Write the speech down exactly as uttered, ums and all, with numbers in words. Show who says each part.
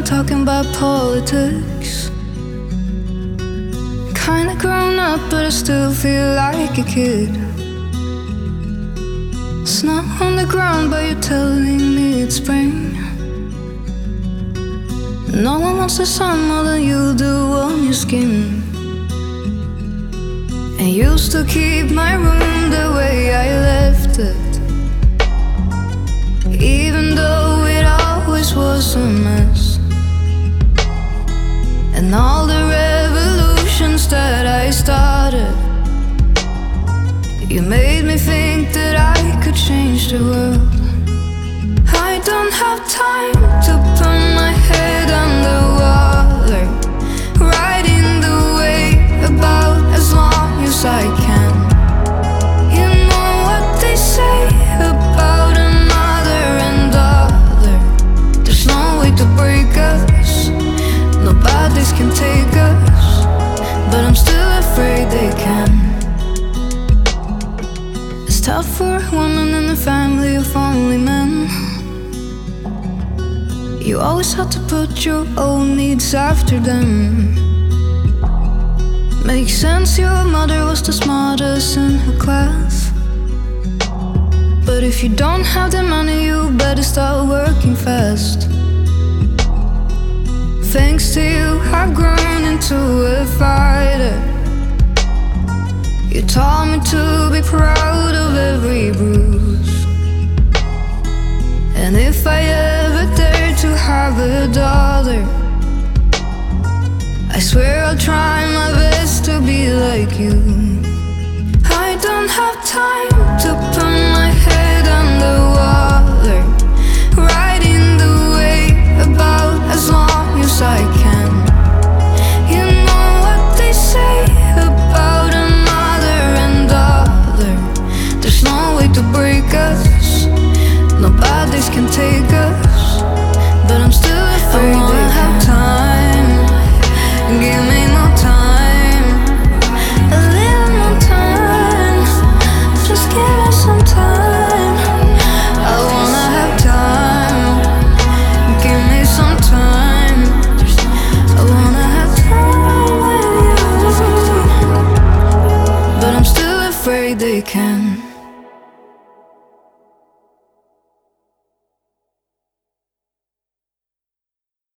Speaker 1: talking about politics. Kinda grown up, but I still feel like a kid. Snow on the ground, but you're telling me it's spring. No one wants the sun more than you do on your skin. And you still keep my room the way I left it, even though it always was a mess. And all the revolutions that I started, you made me think that I could change the world. I don't have time to put my head underwater, riding the wave about as long as I can. You know what they say about a mother and daughter. There's no way to break us, no bodies can take us, but I'm still afraid they can. It's tough for a woman in a family of only men. You always had to put your own needs after them. Makes sense, your mother was the smartest in her class. But if you don't have the money, you better start working fast. Thanks to you, I've grown into a fighter. You taught me to be proud of every bruise. And if I ever dare to have a daughter, I swear I'll try my best to be like you. I don't have time to put my head underwater, riding the wave about as long as I can. You know what they say about a mother and daughter. There's no way to break us, no bodies can take us, but I'm still afraid. I wanna have time, give me more time, a little more time, just give me some time. I wanna have time, give me some time, I wanna have time with you, but I'm still afraid they can.